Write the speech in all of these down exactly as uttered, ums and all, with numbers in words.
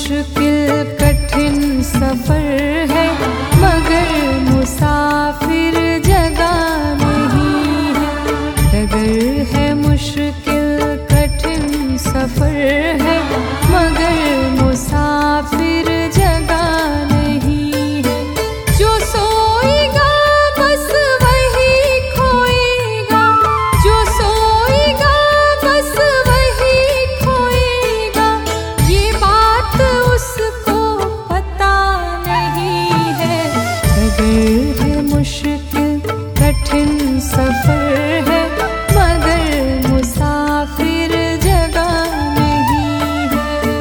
मुश्किल कठिन सफर है, मगर मुसाफिर जगह नहीं है। डगर है मुश्किल कठिन सफर है, मगर मुसाफिर जगह नहीं है। जो सोएगा बस वही खोएगा, जो सोएगा बस वही खोएगा। ये बात उसको पता नहीं है। डगर है मुश्किल कठिन सफर है, मगर मुसाफिर जगह नहीं है।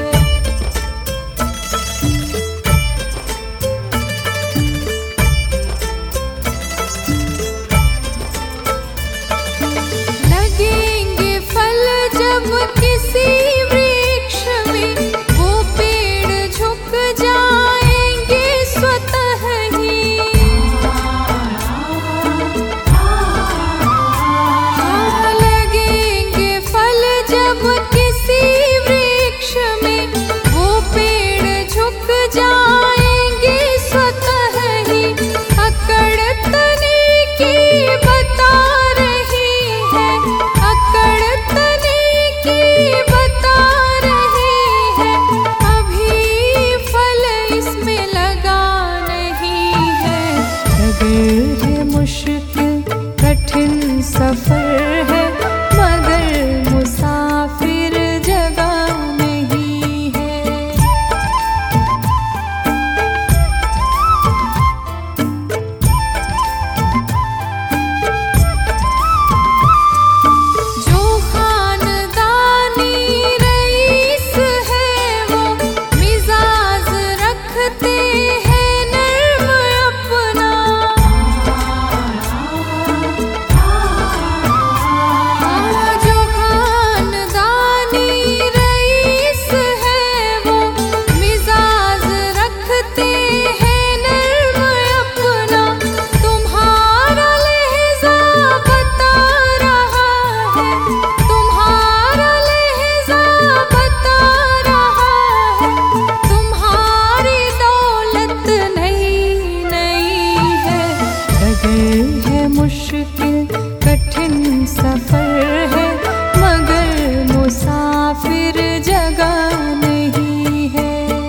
लगेंगे फल जब किसी वृक्ष में, वो पेड़ झुक जाएंगे स्वतः ही। हाँ, लगेंगे फल जब किसी वृक्ष में, वो पेड़ झुक जाएंगे स्वतः ही। अकड़ तने की बता रही है, अकड़ तने की बता रही है। अभी फल इसमें लगा नहीं है। डगर है मुश्किल कठिन सफर है, मगर मुसाफिर जगह नहीं है। जो खानदानी रईस है, वो मिजाज रखते हैं नर्म अपना। जो खानदानी रईस है, वो मिजाज रखते हैं नर्म अपना। तुम्हारा लहजा बता रहा है, तुम्हारा लहजा बता रहा है। तुम्हारी दौलत नई नई है। डगर है मुश्किल कठिन सफर है, मगर मुसाफिर जगह नहीं है।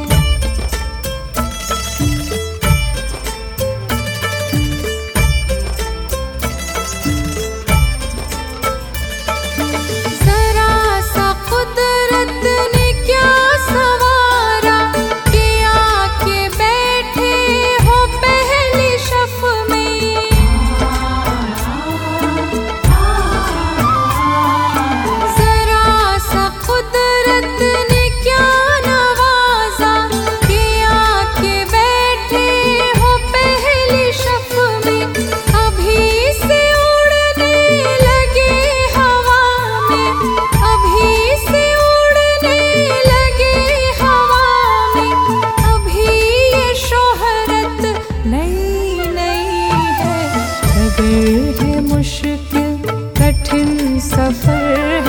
जरा सा कुदरत ने क्या संवारा, कि आके बैठे हो पहली शफ में। जरा सा कुदरत ने क्या नवाजा, कि आके बैठे हो पहली शफ में। अभी से उड़ने लगे हवा में, अभी से उड़ने लगे हवा में। अभी ये शोहरत नई नई है। डगर है मुश्किल कठिन सफर